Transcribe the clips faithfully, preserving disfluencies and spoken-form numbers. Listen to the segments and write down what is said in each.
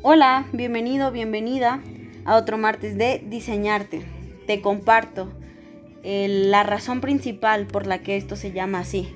Hola, bienvenido, bienvenida a otro martes de Diseñarte. Te comparto el, la razón principal por la que esto se llama así.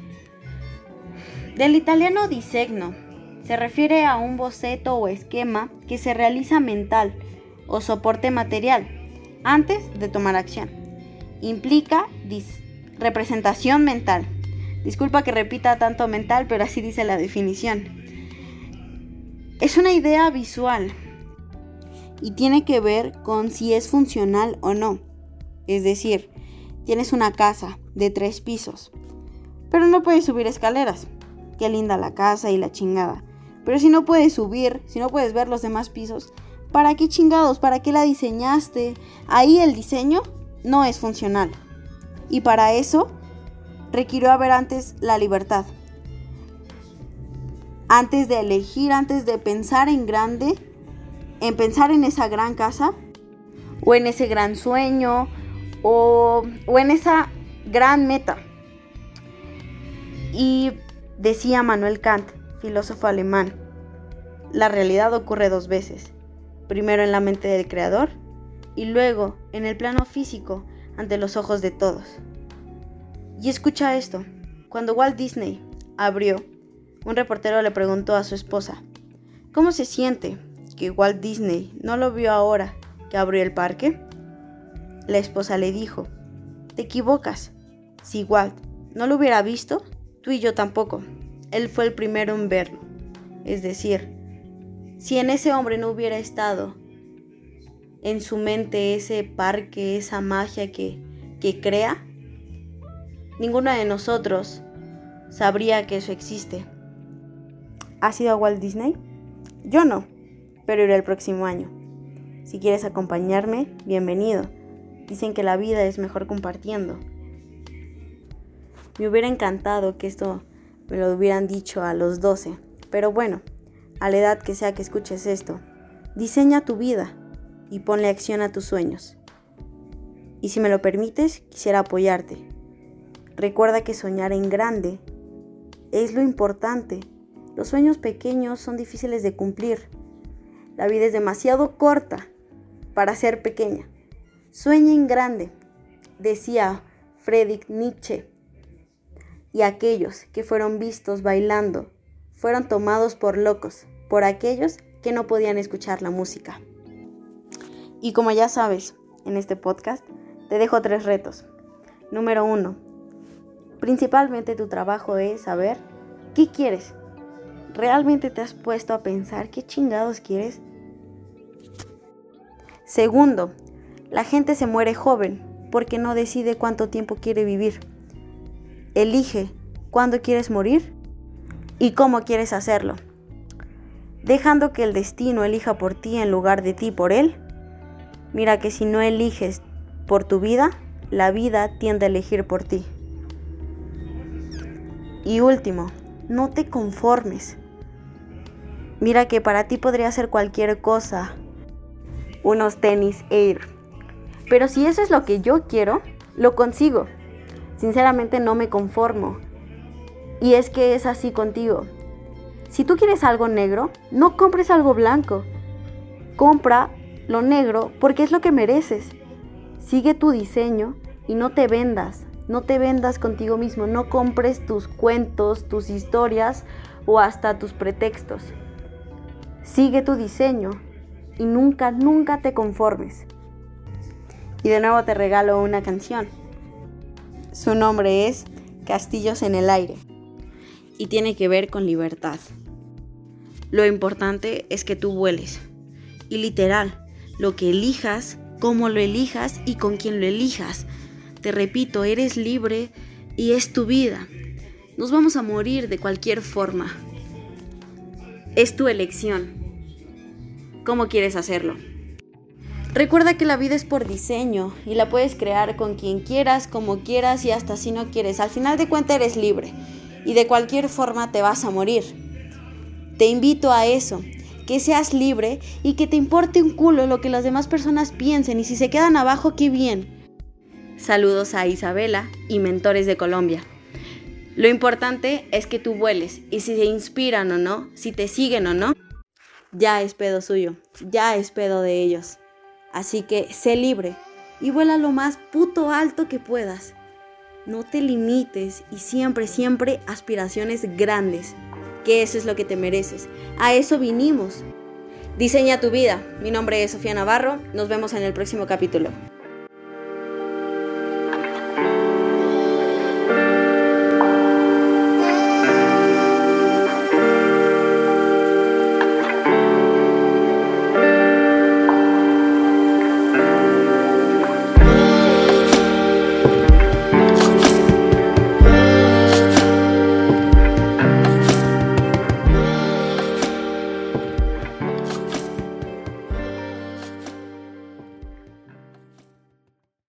Del italiano disegno se refiere a un boceto o esquema que se realiza mental o soporte material antes de tomar acción. Implica dis- representación mental. Disculpa que repita tanto mental, pero así dice la definición. Es una idea visual y tiene que ver con si es funcional o no. Es decir, tienes una casa de tres pisos, pero no puedes subir escaleras. Qué linda la casa y la chingada. Pero si no puedes subir, si no puedes ver los demás pisos, ¿para qué chingados? ¿Para qué la diseñaste? Ahí el diseño no es funcional. Y para eso requirió haber antes la libertad. Antes de elegir, antes de pensar en grande, en pensar en esa gran casa, o en ese gran sueño, o, o en esa gran meta. Y decía Manuel Kant, filósofo alemán, la realidad ocurre dos veces, primero en la mente del creador y luego en el plano físico ante los ojos de todos. Y escucha esto, cuando Walt Disney abrió, un reportero le preguntó a su esposa, ¿cómo se siente que Walt Disney no lo vio ahora que abrió el parque? La esposa le dijo, te equivocas, si Walt no lo hubiera visto, tú y yo tampoco. Él fue el primero en verlo. Es decir, si en ese hombre no hubiera estado en su mente ese parque, esa magia que, que crea, ninguno de nosotros sabría que eso existe. ¿Has ido a Walt Disney? Yo no, pero iré el próximo año. Si quieres acompañarme, bienvenido. Dicen que la vida es mejor compartiendo. Me hubiera encantado que esto me lo hubieran dicho a los doce, pero bueno, a la edad que sea que escuches esto, diseña tu vida y ponle acción a tus sueños. Y si me lo permites, quisiera apoyarte. Recuerda que soñar en grande es lo importante. Los sueños pequeños son difíciles de cumplir. La vida es demasiado corta para ser pequeña. Sueña en grande, decía Friedrich Nietzsche. Y aquellos que fueron vistos bailando fueron tomados por locos, por aquellos que no podían escuchar la música. Y como ya sabes, en este podcast te dejo tres retos. Número uno, principalmente tu trabajo es saber qué quieres. ¿Realmente te has puesto a pensar qué chingados quieres? Segundo, la gente se muere joven porque no decide cuánto tiempo quiere vivir. Elige cuándo quieres morir y cómo quieres hacerlo. Dejando que el destino elija por ti en lugar de ti por él. Mira que si no eliges por tu vida, la vida tiende a elegir por ti. Y último, no te conformes. Mira que para ti podría ser cualquier cosa, unos tenis Air. Pero si eso es lo que yo quiero, lo consigo. Sinceramente no me conformo. Y es que es así contigo. Si tú quieres algo negro, no compres algo blanco. Compra lo negro porque es lo que mereces. Sigue tu diseño y no te vendas. No te vendas contigo mismo. No compres tus cuentos, tus historias o hasta tus pretextos. Sigue tu diseño y nunca, nunca te conformes. Y de nuevo te regalo una canción. Su nombre es Castillos en el Aire y tiene que ver con libertad. Lo importante es que tú vueles. Y literal, lo que elijas, cómo lo elijas y con quién lo elijas. Te repito, eres libre y es tu vida. Nos vamos a morir de cualquier forma. Es tu elección. ¿Cómo quieres hacerlo? Recuerda que la vida es por diseño y la puedes crear con quien quieras, como quieras y hasta si no quieres. Al final de cuentas eres libre y de cualquier forma te vas a morir. Te invito a eso, que seas libre y que te importe un culo lo que las demás personas piensen y si se quedan abajo, qué bien. Saludos a Isabela y Mentores de Colombia. Lo importante es que tú vueles y si te inspiran o no, si te siguen o no, ya es pedo suyo, ya es pedo de ellos. Así que sé libre y vuela lo más puto alto que puedas. No te limites y siempre, siempre aspiraciones grandes, que eso es lo que te mereces. A eso vinimos. Diseña tu vida. Mi nombre es Sofía Navarro. Nos vemos en el próximo capítulo.